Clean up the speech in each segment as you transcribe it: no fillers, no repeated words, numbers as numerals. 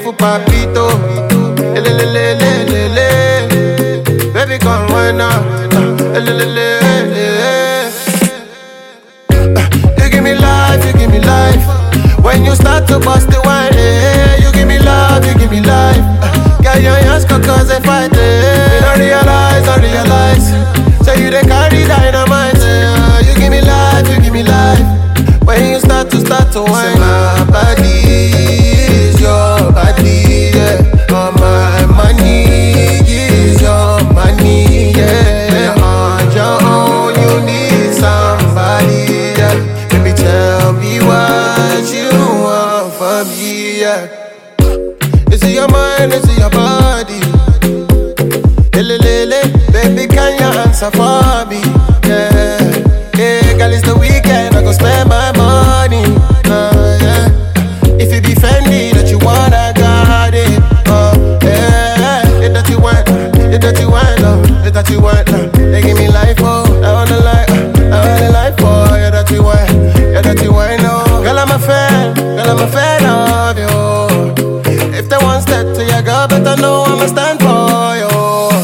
beautiful papito. Baby, come right now. You give me life, you give me life. When you start to bust the wine, you give me love, you give me life. Girl, your hands go cause they fight. I realize. So you they carry dynamite. You give me life, you give me life. When you start to wine, my body is your body, yeah. All my money is your money, yeah. On your own, you need somebody, yeah. Baby, tell me what you want from me, yeah. Is it your mind, is it your body? Baby, can you answer for me? Yeah, yeah, girl, it's the weekend, I go spend my money. Yeah. If you be Fendi that you want, I got it. Yeah, it's that you want, it's that you want, it's that you want. They give me life, oh, I want the life, oh, yeah, that you want, yeah, that you want, oh. Girl, I'm a fan of you. If they want step to your girl, better know I'ma stand for you.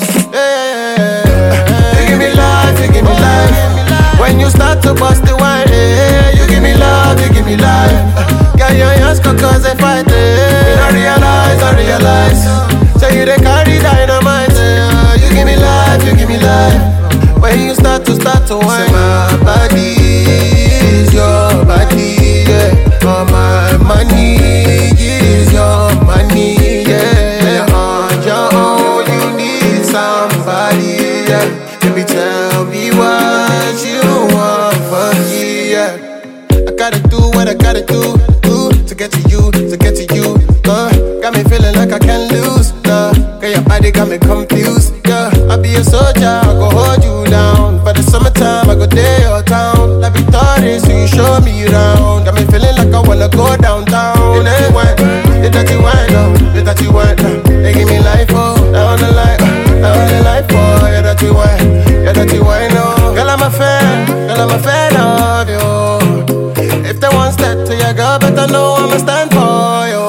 When you start to bust the wine, you give me love, you give me life. Girl, your hands go cause they fight. I realize. So you they carry dynamite. You give me life, you give me life. When you start to wine, my body is your body, yeah. All my money is your money, yeah. On your own, you need somebody, yeah. Baby, tell me what you want from me, yeah. I gotta do what I gotta do to get to you, to get to you. Got me feeling like I can't lose, Cause your body got me confused, yeah. I'll be a soldier, I go hold you down. For the summertime, I go day your town. Like Victoria, so you show me around. Got me feeling like I wanna go downtown. It's that you want, it's that you want. They give me life, oh, I wanna life, oh, yeah, that you want. Yeah, that you I know. Girl, I'm a fan of you. If they want step to your girl, better know I'ma stand for you.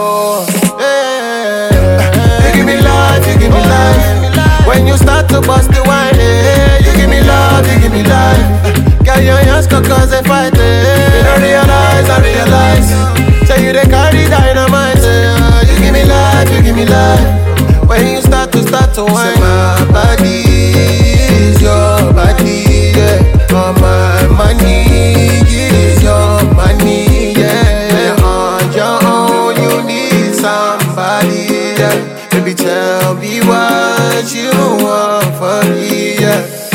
Yeah. You give me life, you give me life. When you start to bust the wine, you give me love, you give me life. Girl, your hands go cause they fight. I realize. So you they carry dynamite. You give me life, you give me life. When you start to wine, my body is your body, yeah. All my money is your money, yeah. On your own, you need somebody, yeah. Baby, tell me what you want from me, yeah.